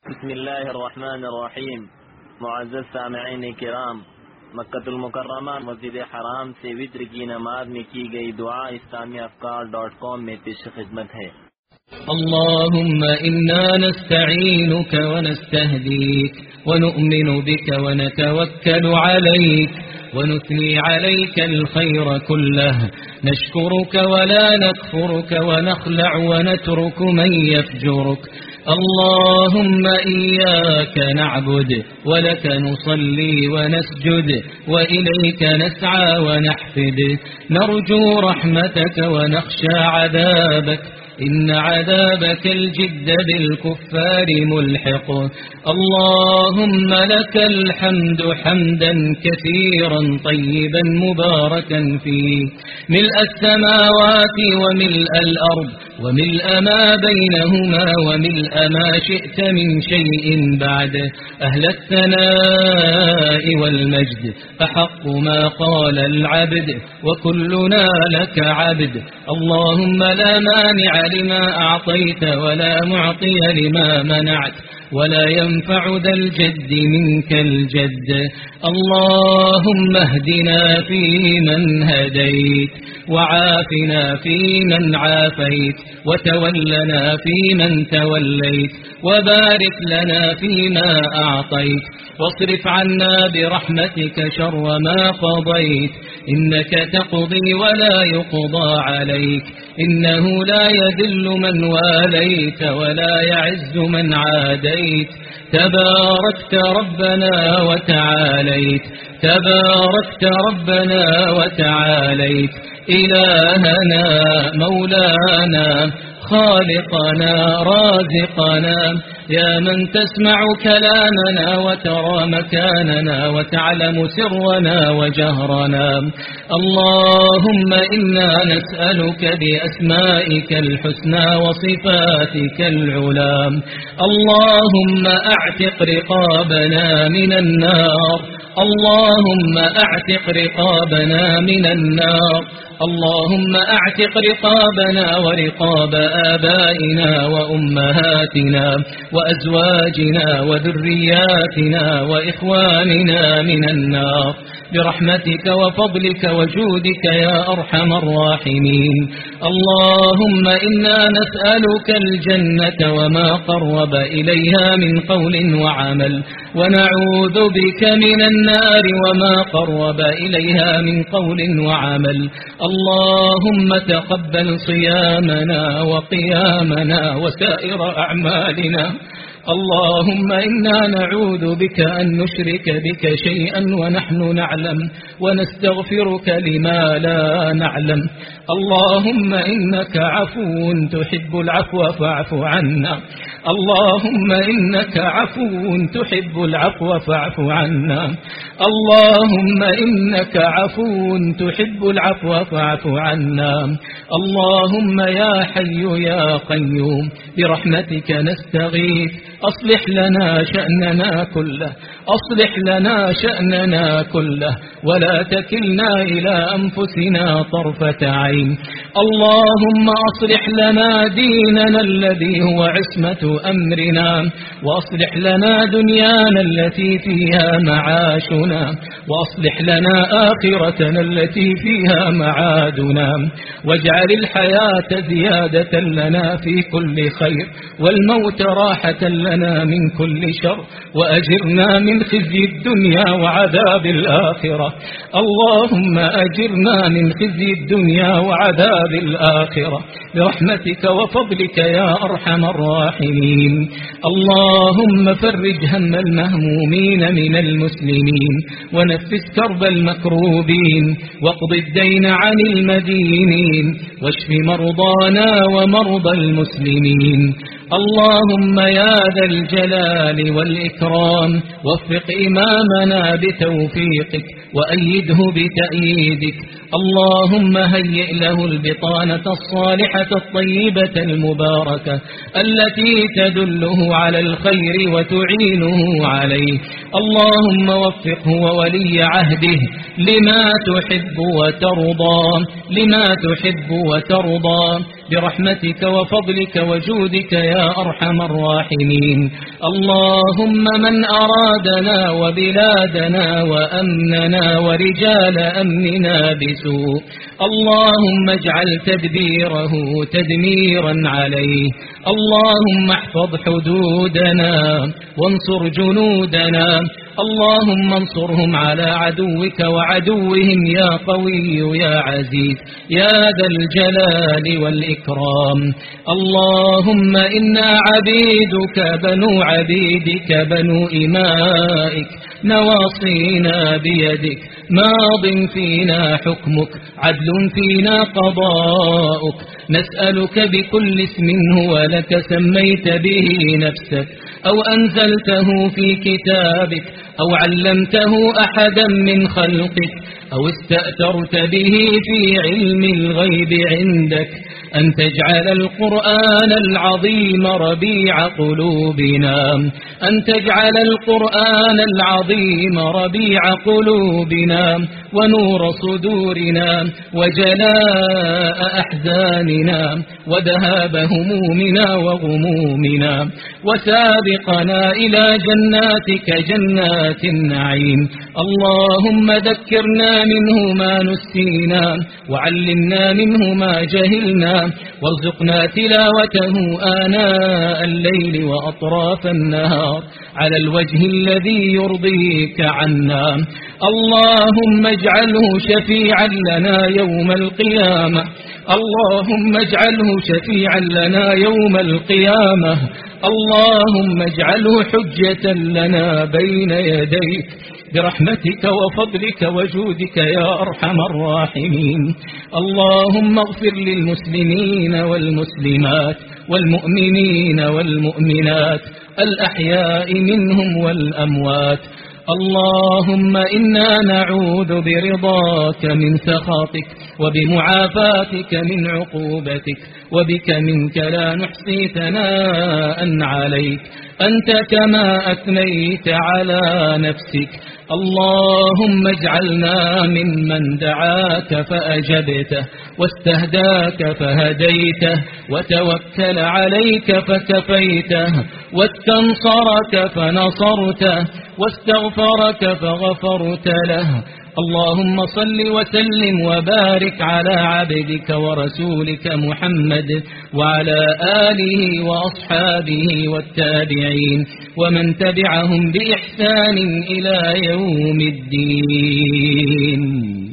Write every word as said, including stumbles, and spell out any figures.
بسم الله الرحمن الرحیم. معزز سامعین کرام، مکۃ المکرمہ مسجد حرام سے وتر کی نماز میں کی گئی دعا اسلامی افکار ڈاٹ کام میں پیش خدمت ہے۔ اللهم إنا نستعينك ونستهديك ونؤمن بك ونتوكل عليك ونثني عليك الخير كله، نشكرك ولا نكفرك ونخلع ونترك من يفجرك. اللهم إياك نعبد ولك نصلي ونسجد وإليك نسعى ونحفد، نرجو رحمتك ونخشى عذابك، إن عذابك الجد بالكفار ملحق. اللهم لك الحمد حمدا كثيرا طيبا مباركا فيه، ملء السماوات وملء الأرض وملء ما بينهما وملء ما شئت من شيء بعد، أهل الثناء والمجد، أحق ما قال العبد وكلنا لك عبد. اللهم لا مانع لما أعطيت ولا معطي لما منعت ولا ينفع ذا الجد منك الجد. اللهم اهدنا فيمن هديت وعافنا فيمن عافيت وتولنا فيمن توليت وبارك لنا فيما أعطيت، واصرف عنا برحمتك شر ما قضيت، إنك تقضي ولا يقضى عليك، إنه لا يذل من واليت ولا يعز من عاديت. تباركت ربنا وتعاليت، تباركت ربنا وتعاليت، إلهنا مولانا خالقنا رازقنا، يا من تسمع كلامنا وترى مكاننا وتعلم سرنا وجهرنا. اللهم إنا نسألك بأسمائك الحسنى وصفاتك العلى، اللهم أعتق رقابنا من النار، اللهم أعتق رقابنا من النار، اللهم أعتق رقابنا ورقاب آبائنا وأمهاتنا وأزواجنا وذرياتنا وإخواننا من النار برحمتك وفضلك وجودك يا أرحم الراحمين. اللهم إنا نسألك الجنة وما قرب إليها من قول وعمل، ونعوذ بك من النار وما قرب إليها من قول وعمل. اللهم تقبل صيامنا وقيامنا وسائر أعمالنا. اللهم إنا نعوذ بك أن نشرك بك شيئا ونحن نعلم ونستغفرك لما لا نعلم. اللهم إنك عفو تحب العفو فاعف عنا، اللهم إنك عفو تحب العفو فاعف عنا، اللهم إنك عفو تحب العفو فاعف عنا. اللهم يا حي يا قيوم برحمتك نستغيث، أصلح لنا شأننا كله، أصلح لنا شأننا كله ولا تكلنا إلى أنفسنا طرفة عين. اللهم أصلح لنا ديننا الذي هو عصمة أمرنا، وأصلح لنا دنيانا التي فيها معاشنا، وأصلح لنا آخرتنا التي فيها معادنا، واجعل الحياة زيادة لنا في كل خير والموت راحة لنا من كل شر، وأجرنا من خزي الدنيا وعذاب الآخرة. اللهم أجرنا من خزي الدنيا وعذاب الآخرة برحمتك وفضلك يا أرحم الراحمين. اللهم فرج هم المهمومين من المسلمين، ونفس كرب المكروبين، واقض الدين عن المدينين، واشف مرضانا ومرضى المسلمين. اللهم يا ذا الجلال والإكرام وفق إمامنا بتوفيقك وأيده بتأييدك. اللهم هيئ له البطانة الصالحة الطيبة المباركة التي تدله على الخير وتعينه عليه. اللهم وفقه وولي عهده لما تحب وترضى، لما تحب وترضى، برحمتك وفضلك وجودك يا أرحم الراحمين. اللهم من أرادنا وبلادنا وأمننا ورجال أمننا بسوء اللهم اجعل تدبيره تدميرا عليه. اللهم احفظ حدودنا وانصر جنودنا. اللهم انصرهم على عدوك وعدوهم يا قوي يا عزيز يا ذا الجلال والإكرام. اللهم إنا عبيدك بنو عبيدك بنو إمائك نواصينا بيدك ماض فينا حكمك عدل فينا قضاؤك. نسألك بكل اسم هو لك سميت به نفسك أو أنزلته في كتابك أو علمته أحدا من خلقك أو استأثرت به في علم الغيب عندك أن تجعل القرآن العظيم ربيع قلوبنا أن تجعل القرآن العظيم ربيع قلوبنا ونور صدورنا وجلاء أحزاننا وذهاب همومنا وغمومنا وسابقنا إلى جناتك جنات النعيم. اللهم ذكرنا منه ما نسينا وعلمنا منه ما جهلنا وارزقنا تلاوته آناء الليل وأطراف النهار على الوجه الذي يرضيك عنا. اللهم اجعله شفيعا لنا يوم القيامة. اللهم اجعله شفيعا لنا يوم القيامة. اللهم اجعله حجة لنا بين يديك برحمتك وفضلك وجودك يا أرحم الراحمين. اللهم اغفر للمسلمين والمسلمات والمؤمنين والمؤمنات الأحياء منهم والأموات. اللهم إنا نعوذ برضاك من سخطك وبمعافاتك من عقوبتك وبك منك لا نحصي ثناء عليك أنت كما أثنيت على نفسك. اللهم اجعلنا ممن دعاك فأجبته واستهداك فهديته وتوكل عليك فكفيته واستنصرك فنصرته واستغفرك فغفرت له. اللهم صل وسلم وبارك على عبدك ورسولك محمد وعلى آله وأصحابه والتابعين ومن تبعهم بإحسان إلى يوم الدين.